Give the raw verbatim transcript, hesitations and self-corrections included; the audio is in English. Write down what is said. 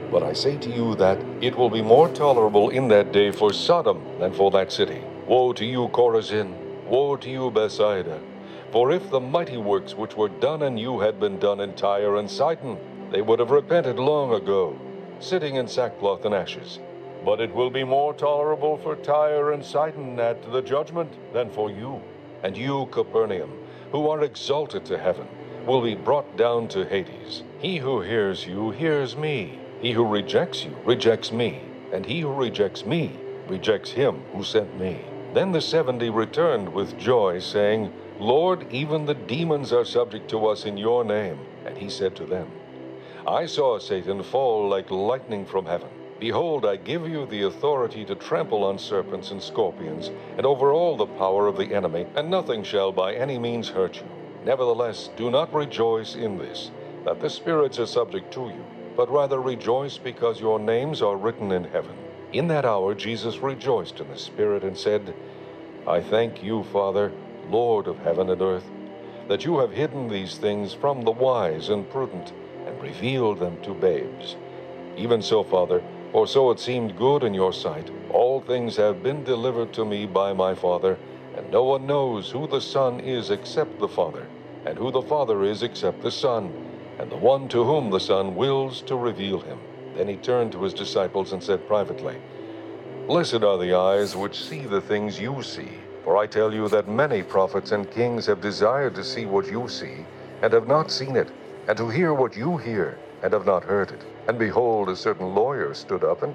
But I say to you that it will be more tolerable in that day for Sodom than for that city. Woe to you, Chorazin! Woe to you, Bethsaida! For if the mighty works which were done in you had been done in Tyre and Sidon, they would have repented long ago, sitting in sackcloth and ashes. But it will be more tolerable for Tyre and Sidon at the judgment than for you. And you, Capernaum, who are exalted to heaven, will be brought down to Hades. He who hears you hears me. He who rejects you rejects me. And he who rejects me rejects him who sent me. Then the seventy returned with joy, saying, Lord, even the demons are subject to us in your name. And he said to them, I saw Satan fall like lightning from heaven. Behold, I give you the authority to trample on serpents and scorpions, and over all the power of the enemy, and nothing shall by any means hurt you. Nevertheless, do not rejoice in this, that the spirits are subject to you, but rather rejoice because your names are written in heaven. In that hour Jesus rejoiced in the Spirit and said, I thank you, Father, Lord of heaven and earth, that you have hidden these things from the wise and prudent, and revealed them to babes. Even so, Father, for so it seemed good in your sight, all things have been delivered to me by my Father, and no one knows who the Son is except the Father, and who the Father is except the Son, and the one to whom the Son wills to reveal him. Then he turned to his disciples and said privately, Blessed are the eyes which see the things you see. For I tell you that many prophets and kings have desired to see what you see, and have not seen it, and to hear what you hear, and have not heard it. And behold, a certain lawyer stood up and